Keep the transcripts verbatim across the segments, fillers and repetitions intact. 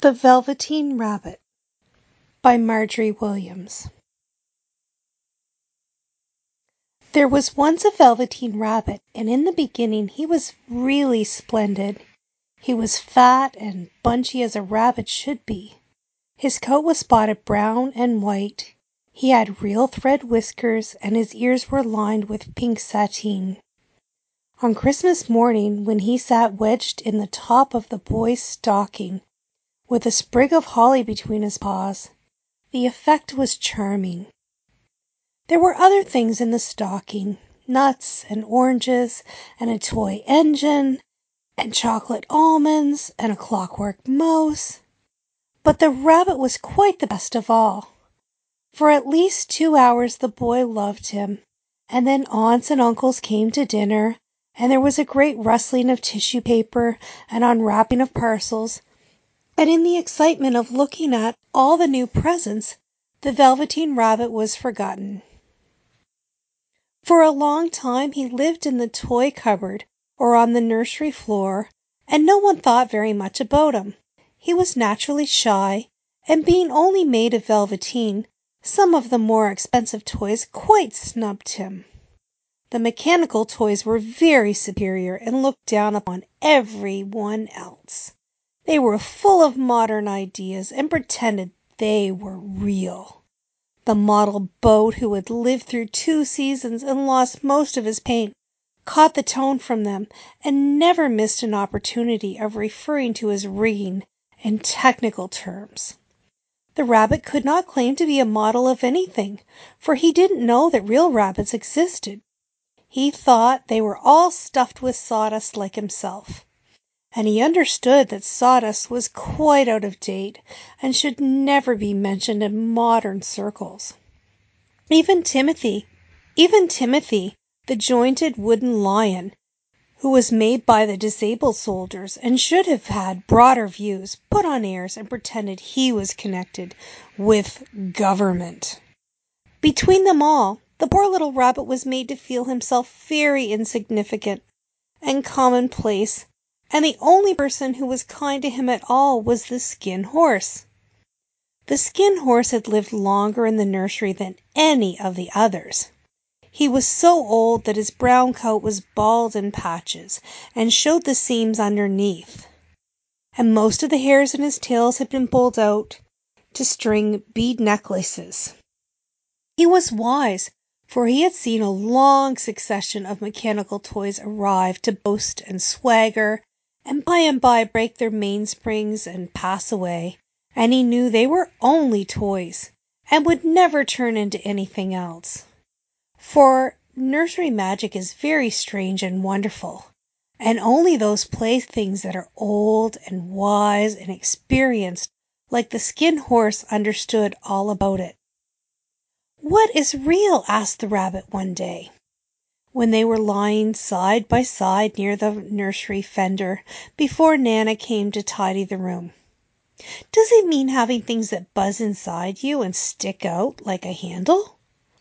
The Velveteen Rabbit by Margery Williams. There was once a Velveteen Rabbit, and in the beginning he was really splendid. He was fat and bunchy as a rabbit should be. His coat was spotted brown and white. He had real thread whiskers, and his ears were lined with pink sateen. On Christmas morning, when he sat wedged in the top of the boy's stocking, with a sprig of holly between his paws, the effect was charming. There were other things in the stocking, nuts and oranges and a toy engine and chocolate almonds and a clockwork mouse. But the rabbit was quite the best of all. For at least two hours the boy loved him, and then aunts and uncles came to dinner, and there was a great rustling of tissue paper and unwrapping of parcels, and in the excitement of looking at all the new presents, the Velveteen Rabbit was forgotten. For a long time he lived in the toy cupboard or on the nursery floor, and no one thought very much about him. He was naturally shy, and being only made of velveteen, some of the more expensive toys quite snubbed him. The mechanical toys were very superior and looked down upon every one else. They were full of modern ideas and pretended they were real. The model boat, who had lived through two seasons and lost most of his paint, caught the tone from them and never missed an opportunity of referring to his rigging in technical terms. The rabbit could not claim to be a model of anything, for he didn't know that real rabbits existed. He thought they were all stuffed with sawdust like himself, and he understood that sawdust was quite out of date and should never be mentioned in modern circles. Even Timothy, even Timothy, the jointed wooden lion, who was made by the disabled soldiers and should have had broader views, put on airs and pretended he was connected with government. Between them all, the poor little rabbit was made to feel himself very insignificant and commonplace, and the only person who was kind to him at all was the Skin Horse. The Skin Horse had lived longer in the nursery than any of the others. He was so old that his brown coat was bald in patches and showed the seams underneath, and most of the hairs in his tails had been pulled out to string bead necklaces. He was wise, for he had seen a long succession of mechanical toys arrive to boast and swagger, and by and by break their mainsprings and pass away, and he knew they were only toys, and would never turn into anything else. For nursery magic is very strange and wonderful, and only those playthings that are old and wise and experienced, like the Skin Horse, understood all about it. "What is real?" asked the rabbit one day, when they were lying side by side near the nursery fender before Nana came to tidy the room. "Does it mean having things that buzz inside you and stick out like a handle?"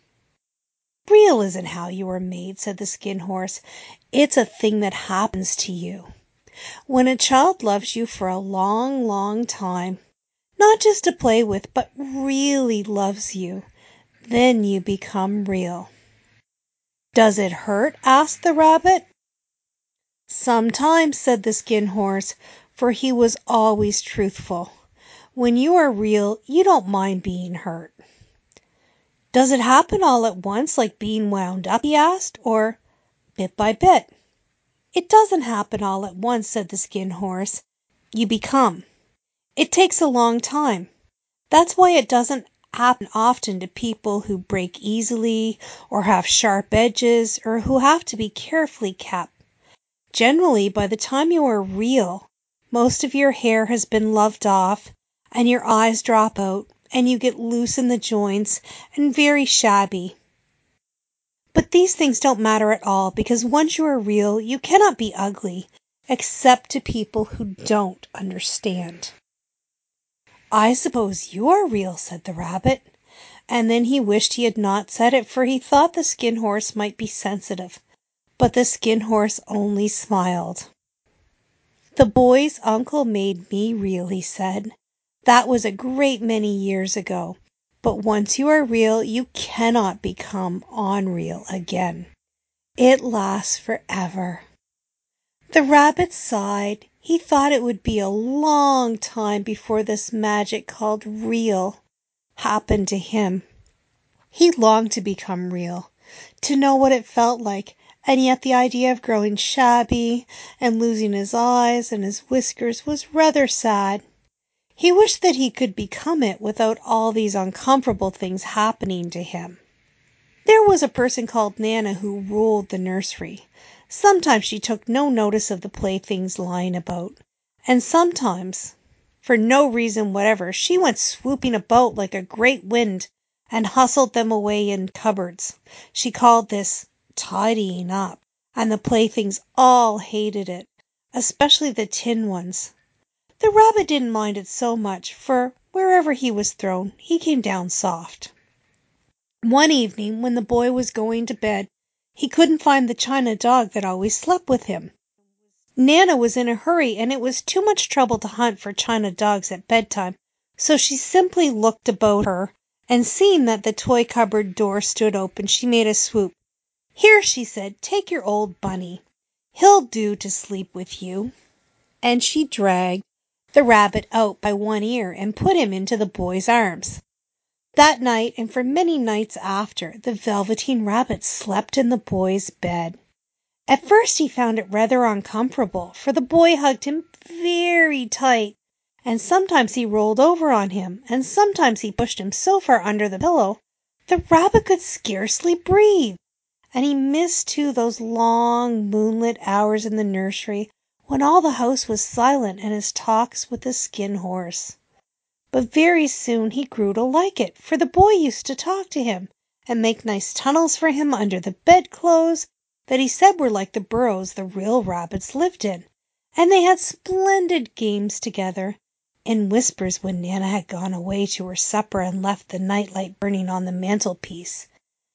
"Real isn't how you were made," said the Skin Horse. "It's a thing that happens to you. When a child loves you for a long, long time, not just to play with, but really loves you, then you become real." "Does it hurt?" asked the rabbit. "Sometimes," said the Skin Horse, for he was always truthful. "When you are real, you don't mind being hurt." "Does it happen all at once, like being wound up?" he asked, "or bit by bit?" "It doesn't happen all at once," said the Skin Horse. "You become. It takes a long time. That's why it doesn't happen often to people who break easily, or have sharp edges, or who have to be carefully kept. Generally, by the time you are real, most of your hair has been loved off, and your eyes drop out, and you get loose in the joints and very shabby. But these things don't matter at all, because once you are real, you cannot be ugly, except to people who don't understand." "I suppose you are real," said the rabbit, and then he wished he had not said it, for he thought the Skin Horse might be sensitive, but the Skin Horse only smiled. "The boy's uncle made me real," he said, That was a great many years ago. But once you are real, you cannot become unreal again. It lasts forever. The rabbit sighed. He thought it would be a long time before this magic called real happened to him. He longed to become real, to know what it felt like, and yet the idea of growing shabby and losing his eyes and his whiskers was rather sad. He wished that he could become it without all these uncomfortable things happening to him. There was a person called Nana who ruled the nursery. Sometimes she took no notice of the playthings lying about, and sometimes, for no reason whatever, she went swooping about like a great wind and hustled them away in cupboards. She called this tidying up, and the playthings all hated it, especially the tin ones. The rabbit didn't mind it so much, for wherever he was thrown, he came down soft. One evening, when the boy was going to bed, he couldn't find the china dog that always slept with him. Nana was in a hurry, and it was too much trouble to hunt for china dogs at bedtime, so she simply looked about her, and seeing that the toy cupboard door stood open, she made a swoop. "Here," she said, "take your old bunny. He'll do to sleep with you." And she dragged the rabbit out by one ear and put him into the boy's arms. That night, and for many nights after, the Velveteen Rabbit slept in the boy's bed. At first he found it rather uncomfortable, for the boy hugged him very tight, and sometimes he rolled over on him, and sometimes he pushed him so far under the pillow the rabbit could scarcely breathe. And he missed, too, those long moonlit hours in the nursery when all the house was silent and his talks with the Skin Horse. But very soon he grew to like it, for the boy used to talk to him and make nice tunnels for him under the bedclothes that he said were like the burrows the real rabbits lived in, and they had splendid games together. In whispers when Nana had gone away to her supper and left the nightlight burning on the mantelpiece.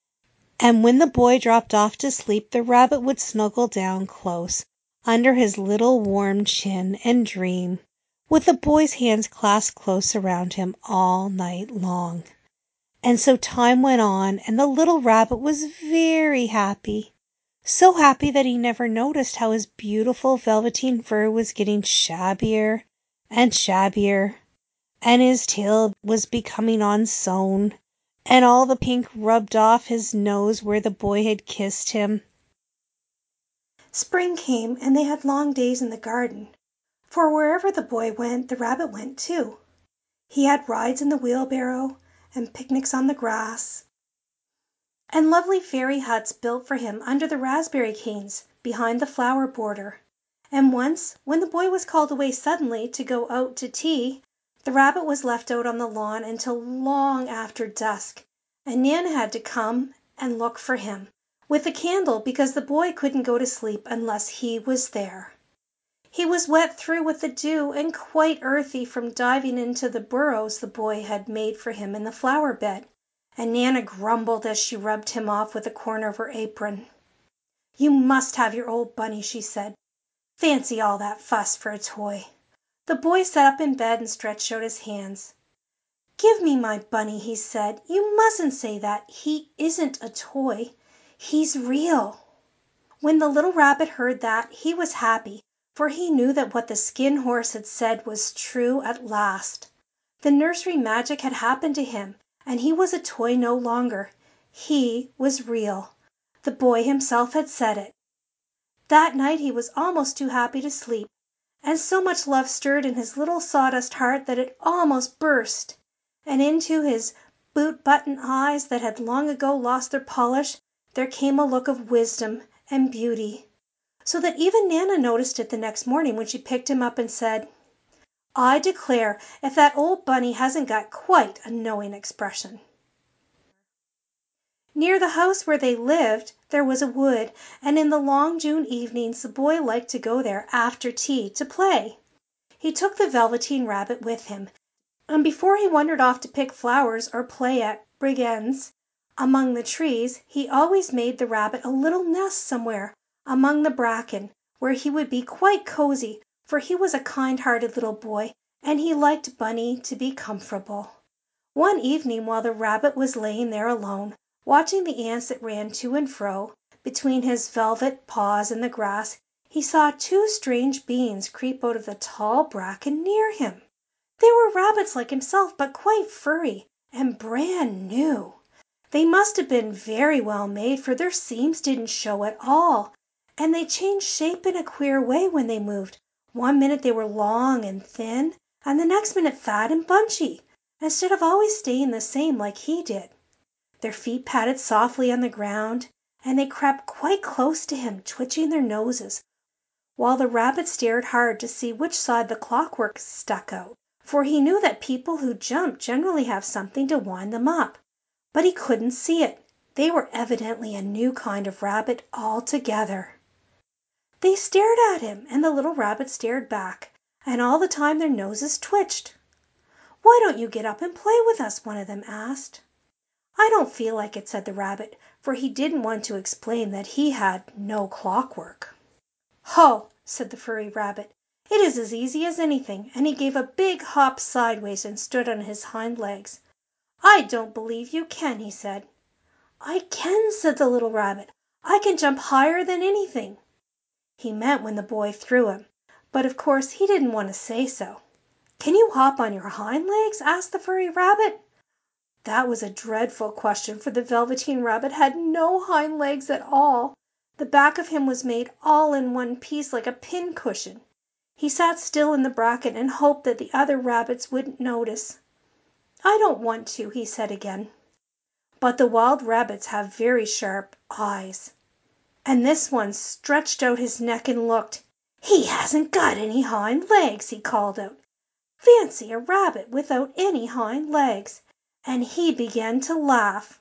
And when the boy dropped off to sleep, the rabbit would snuggle down close under his little warm chin and dream, with the boy's hands clasped close around him all night long. And so time went on, and the little rabbit was very happy. So happy that he never noticed how his beautiful velveteen fur was getting shabbier and shabbier, and his tail was becoming unsewn, and all the pink rubbed off his nose where the boy had kissed him. Spring came, and they had long days in the garden, for wherever the boy went, the rabbit went too. He had rides in the wheelbarrow, and picnics on the grass, and lovely fairy huts built for him under the raspberry canes behind the flower border. And once, when the boy was called away suddenly to go out to tea, the rabbit was left out on the lawn until long after dusk, and Nana had to come and look for him with a candle, because the boy couldn't go to sleep unless he was there. He was wet through with the dew, and quite earthy from diving into the burrows the boy had made for him in the flower bed, and Nana grumbled as she rubbed him off with a corner of her apron. "You must have your old bunny," she said. "Fancy all that fuss for a toy." The boy sat up in bed and stretched out his hands. "Give me my bunny," he said. "You mustn't say that. He isn't a toy. He's real." When the little rabbit heard that, he was happy, for he knew that what the Skin Horse had said was true at last. The nursery magic had happened to him, and he was a toy no longer. He was real. The boy himself had said it. That night he was almost too happy to sleep, and so much love stirred in his little sawdust heart that it almost burst, and into his boot-button eyes that had long ago lost their polish there came a look of wisdom and beauty, so that even Nana noticed it the next morning when she picked him up and said, "I declare if that old bunny hasn't got quite a knowing expression." Near the house where they lived there was a wood, and in the long June evenings the boy liked to go there after tea to play. He took the Velveteen Rabbit with him, and before he wandered off to pick flowers or play at brigands among the trees, he always made the rabbit a little nest somewhere among the bracken, where he would be quite cozy, for he was a kind-hearted little boy and he liked Bunny to be comfortable. One evening while the rabbit was laying there alone, watching the ants that ran to and fro between his velvet paws in the grass, he saw two strange beings creep out of the tall bracken near him. They were rabbits like himself, but quite furry and brand new. They must have been very well made, for their seams didn't show at all, and they changed shape in a queer way when they moved. One minute they were long and thin, and the next minute fat and bunchy, instead of always staying the same like he did. Their feet patted softly on the ground, and they crept quite close to him, twitching their noses, while the rabbit stared hard to see which side the clockwork stuck out, for he knew that people who jump generally have something to wind them up. But he couldn't see it. They were evidently a new kind of rabbit altogether. They stared at him, and the little rabbit stared back, and all the time their noses twitched. "Why don't you get up and play with us?" one of them asked. "I don't feel like it," said the rabbit, for he didn't want to explain that he had no clockwork. "Ho!" said the furry rabbit. "It is as easy as anything," and he gave a big hop sideways and stood on his hind legs. "I don't believe you can," he said. "I can," said the little rabbit. "I can jump higher than anything." He meant when the boy threw him, but of course he didn't want to say so. "Can you hop on your hind legs?" asked the furry rabbit. That was a dreadful question, for the Velveteen Rabbit had no hind legs at all. The back of him was made all in one piece like a pincushion. He sat still in the bracken and hoped that the other rabbits wouldn't notice. "I don't want to," he said again. But the wild rabbits have very sharp eyes, and this one stretched out his neck and looked. "He hasn't got any hind legs," he called out. "Fancy a rabbit without any hind legs!" And he began to laugh.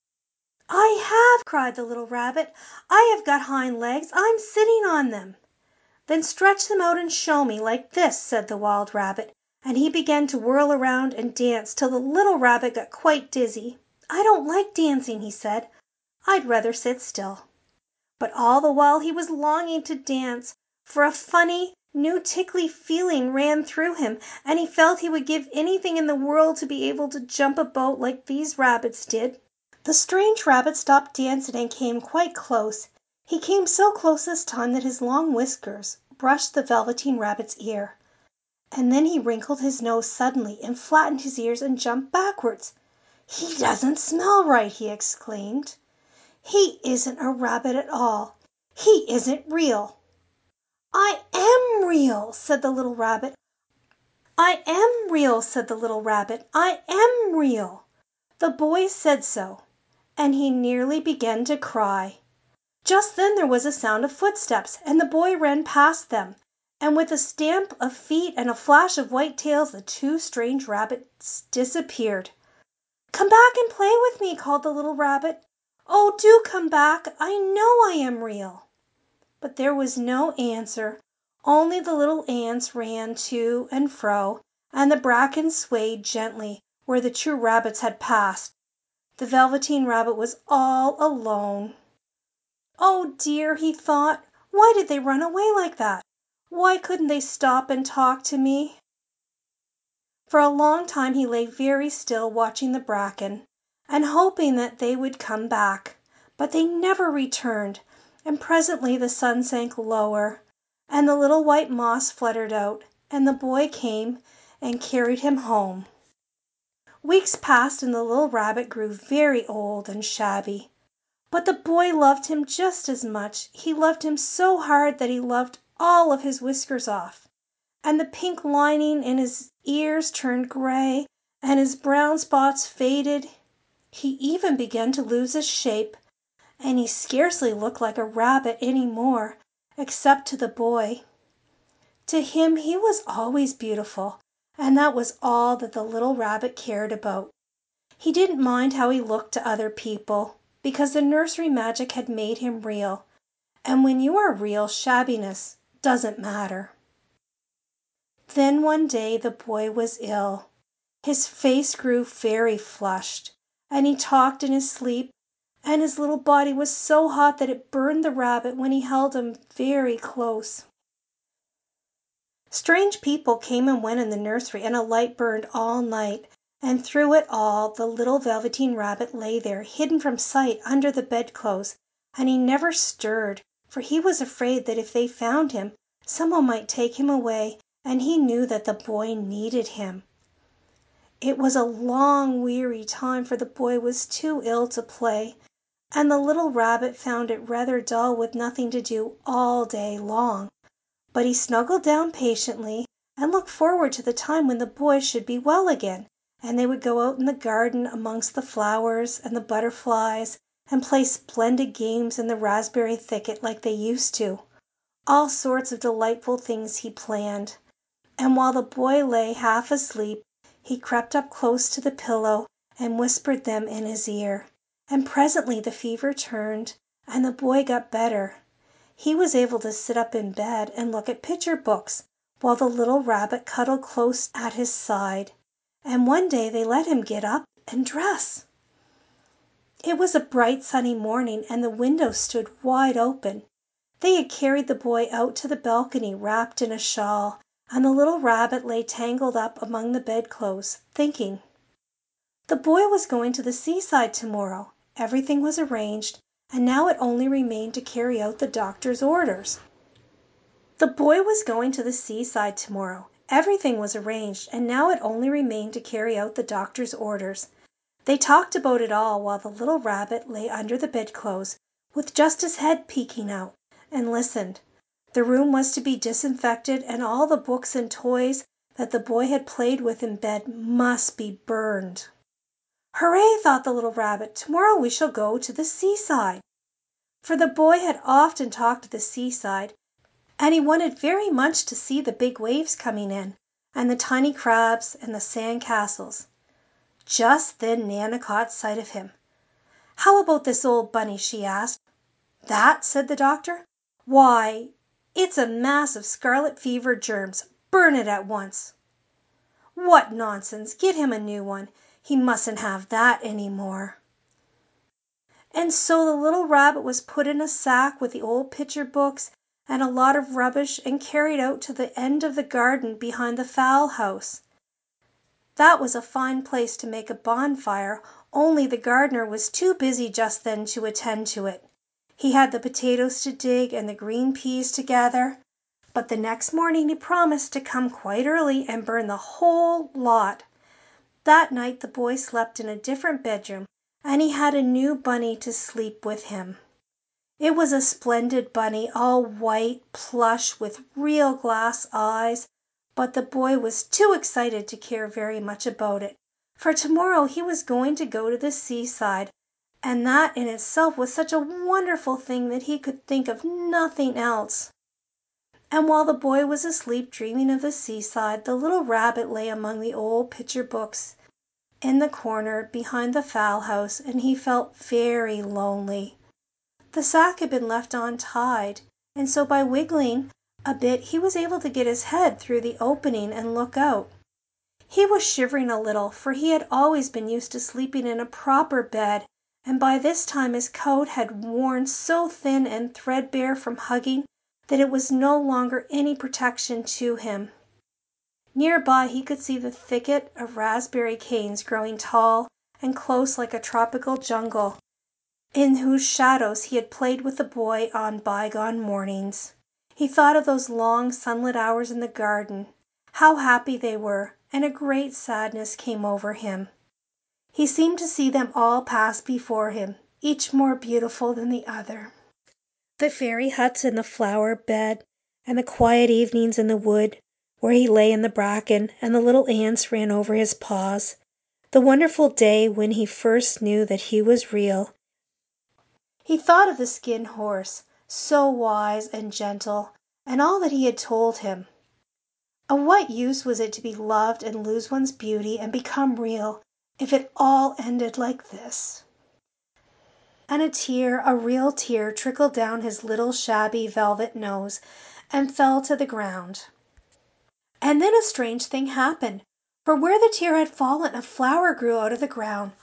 "I have!" cried the little rabbit. "I have got hind legs. I'm sitting on them." "Then stretch them out and show me, like this," said the wild rabbit, and he began to whirl around and dance till the little rabbit got quite dizzy. "I don't like dancing," he said. "I'd rather sit still." But all the while he was longing to dance, for a funny, new tickly feeling ran through him, and he felt he would give anything in the world to be able to jump about like these rabbits did. The strange rabbit stopped dancing and came quite close. He came so close this time that his long whiskers brushed the Velveteen Rabbit's ear. And then he wrinkled his nose suddenly and flattened his ears and jumped backwards. "He doesn't smell right!" he exclaimed. "He isn't a rabbit at all. He isn't real." "I am real!" said the little rabbit. "I am real!" said the little rabbit. "I am real!" The boy said so, and he nearly began to cry. Just then there was a sound of footsteps, and the boy ran past them, and with a stamp of feet and a flash of white tails the two strange rabbits disappeared. "Come back and play with me!" called the little rabbit. "Oh, do come back! I know I am real!" But there was no answer, only the little ants ran to and fro, and the bracken swayed gently where the two rabbits had passed. The Velveteen Rabbit was all alone. "Oh dear!" he thought. "Why did they run away like that? Why couldn't they stop and talk to me?" For a long time he lay very still, watching the bracken, and hoping that they would come back. But they never returned, and presently the sun sank lower, and the little white moss fluttered out, and the boy came and carried him home. Weeks passed, and the little rabbit grew very old and shabby. But the boy loved him just as much. He loved him so hard that he loved all of his whiskers off, and the pink lining in his ears turned gray, and his brown spots faded. He even began to lose his shape, and he scarcely looked like a rabbit any more, except to the boy. To him he was always beautiful, and that was all that the little rabbit cared about. He didn't mind how he looked to other people, because the nursery magic had made him real, and when you are real, shabbiness doesn't matter. Then one day the boy was ill. His face grew very flushed, and he talked in his sleep, and his little body was so hot that it burned the rabbit when he held him very close. Strange people came and went in the nursery, and a light burned all night, and through it all the little Velveteen Rabbit lay there, hidden from sight under the bedclothes, and he never stirred, for he was afraid that if they found him, someone might take him away, and he knew that the boy needed him. It was a long, weary time, for the boy was too ill to play, and the little rabbit found it rather dull with nothing to do all day long. But he snuggled down patiently, and looked forward to the time when the boy should be well again, and they would go out in the garden amongst the flowers and the butterflies, and play splendid games in the raspberry thicket like they used to. All sorts of delightful things he planned. And while the boy lay half asleep, he crept up close to the pillow and whispered them in his ear. And presently the fever turned, and the boy got better. He was able to sit up in bed and look at picture books, while the little rabbit cuddled close at his side. And one day they let him get up and dress. It was a bright sunny morning, and the window stood wide open. They had carried the boy out to the balcony wrapped in a shawl, and the little rabbit lay tangled up among the bedclothes, thinking. The boy was going to the seaside tomorrow. Everything was arranged, and now it only remained to carry out the doctor's orders. The boy was going to the seaside tomorrow. Everything was arranged, and now it only remained to carry out the doctor's orders. They talked about it all while the little rabbit lay under the bedclothes, with just his head peeking out, and listened. The room was to be disinfected, and all the books and toys that the boy had played with in bed must be burned. "Hooray!" thought the little rabbit. "Tomorrow we shall go to the seaside." For the boy had often talked of the seaside, and he wanted very much to see the big waves coming in, and the tiny crabs and the sand castles. Just then Nana caught sight of him. "How about this old bunny?" she asked. "That?" said the doctor. "Why, it's a mass of scarlet fever germs. Burn it at once." "What nonsense! Get him a new one. He mustn't have that any more." And so the little rabbit was put in a sack with the old picture books and a lot of rubbish, and carried out to the end of the garden behind the fowl house. That was a fine place to make a bonfire, only the gardener was too busy just then to attend to it. He had the potatoes to dig and the green peas to gather, but the next morning he promised to come quite early and burn the whole lot. That night the boy slept in a different bedroom, and he had a new bunny to sleep with him. It was a splendid bunny, all white plush with real glass eyes, but the boy was too excited to care very much about it, for tomorrow he was going to go to the seaside, and that in itself was such a wonderful thing that he could think of nothing else. And while the boy was asleep dreaming of the seaside, the little rabbit lay among the old picture books in the corner behind the fowl house, and he felt very lonely. The sack had been left untied, and so by wiggling a bit he was able to get his head through the opening and look out. He was shivering a little, for he had always been used to sleeping in a proper bed, and by this time his coat had worn so thin and threadbare from hugging that it was no longer any protection to him. Near by he could see the thicket of raspberry canes growing tall and close like a tropical jungle, in whose shadows he had played with the boy on bygone mornings. He thought of those long sunlit hours in the garden, how happy they were, and a great sadness came over him. He seemed to see them all pass before him, each more beautiful than the other. The fairy huts in the flower bed, and the quiet evenings in the wood, where he lay in the bracken, and the little ants ran over his paws. The wonderful day when he first knew that he was real. He thought of the Skin Horse, so wise and gentle, and all that he had told him. Of what use was it to be loved and lose one's beauty and become real, if it all ended like this? And a tear, a real tear, trickled down his little shabby velvet nose and fell to the ground. And then a strange thing happened, for where the tear had fallen, a flower grew out of the ground.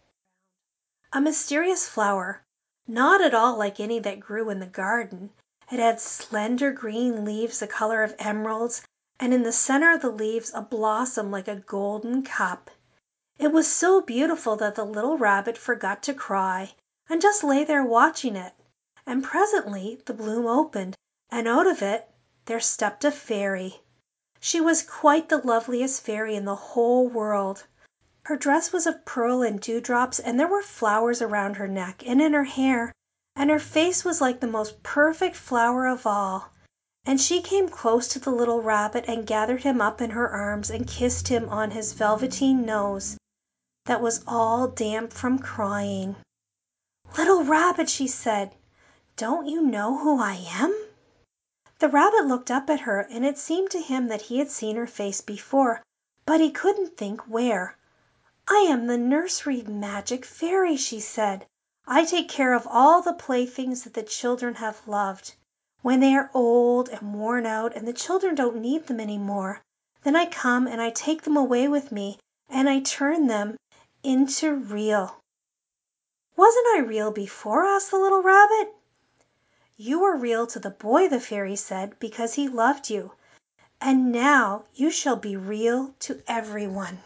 A mysterious flower, not at all like any that grew in the garden. It had slender green leaves the color of emeralds, and in the center of the leaves a blossom like a golden cup. It was so beautiful that the little rabbit forgot to cry and just lay there watching it. And presently the bloom opened, and out of it there stepped a fairy. She was quite the loveliest fairy in the whole world. Her dress was of pearl and dewdrops, and there were flowers around her neck and in her hair, and her face was like the most perfect flower of all. And she came close to the little rabbit and gathered him up in her arms and kissed him on his velveteen nose that was all damp from crying. "Little rabbit," she said, "don't you know who I am?" The rabbit looked up at her, and it seemed to him that he had seen her face before, but he couldn't think where. "I am the nursery magic fairy," she said. "I take care of all the playthings that the children have loved. When they are old and worn out and the children don't need them any more, then I come and I take them away with me, and I turn them into real." "Wasn't I real before?" asked the little rabbit. "You were real to the boy," the fairy said, "because he loved you. And now you shall be real to everyone."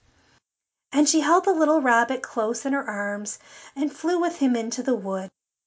And she held the little rabbit close in her arms and flew with him into the wood.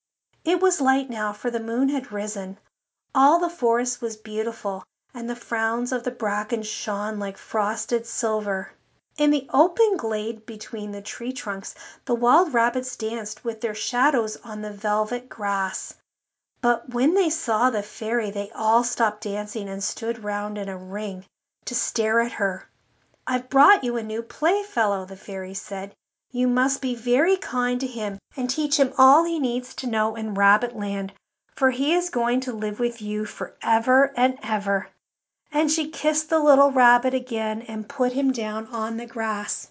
It was light now, for the moon had risen. All the forest was beautiful, and the frowns of the bracken shone like frosted silver. In the open glade between the tree trunks the wild rabbits danced with their shadows on the velvet grass. But when they saw the fairy they all stopped dancing and stood round in a ring to stare at her. "I've brought you a new playfellow," the fairy said. "You must be very kind to him and teach him all he needs to know in Rabbitland, for he is going to live with you for ever and ever." And she kissed the little rabbit again and put him down on the grass.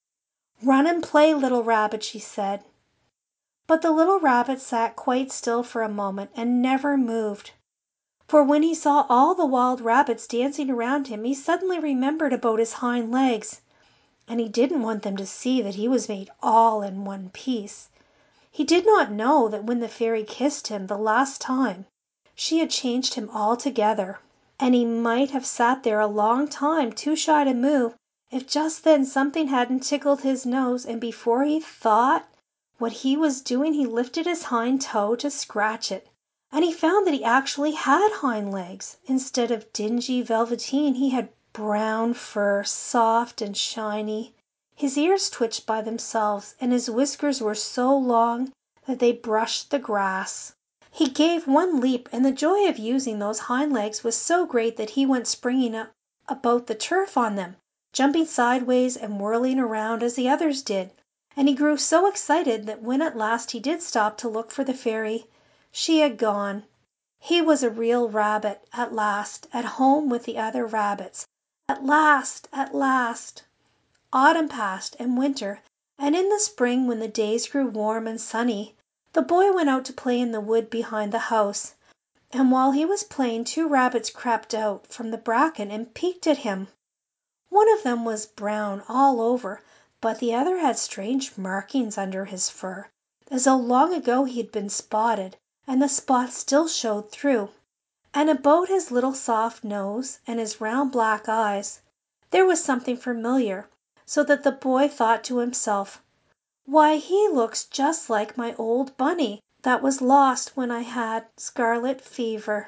"Run and play, little rabbit," she said. But the little rabbit sat quite still for a moment and never moved. For when he saw all the wild rabbits dancing around him he suddenly remembered about his hind legs, and he didn't want them to see that he was made all in one piece. He did not know that when the fairy kissed him the last time she had changed him altogether, and he might have sat there a long time too shy to move if just then something hadn't tickled his nose, and before he thought what he was doing he lifted his hind toe to scratch it. And he found that he actually had hind legs. Instead of dingy velveteen he had brown fur, soft and shiny. His ears twitched by themselves, and his whiskers were so long that they brushed the grass. He gave one leap, and the joy of using those hind legs was so great that he went springing up about the turf on them, jumping sideways and whirling around as the others did. And he grew so excited that when at last he did stop to look for the fairy, she had gone. He was a real rabbit at last, at home with the other rabbits. At last, at last. Autumn passed, and winter, and in the spring, when the days grew warm and sunny, the boy went out to play in the wood behind the house. And while he was playing two rabbits crept out from the bracken and peeked at him. One of them was brown all over, but the other had strange markings under his fur, as though long ago he had been spotted, and the spots still showed through. And about his little soft nose and his round black eyes there was something familiar, so that the boy thought to himself, "Why, he looks just like my old bunny that was lost when I had scarlet fever."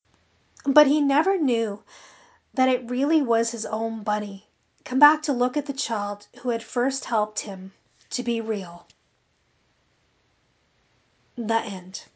But he never knew that it really was his own bunny, come back to look at the child who had first helped him to be real. The end.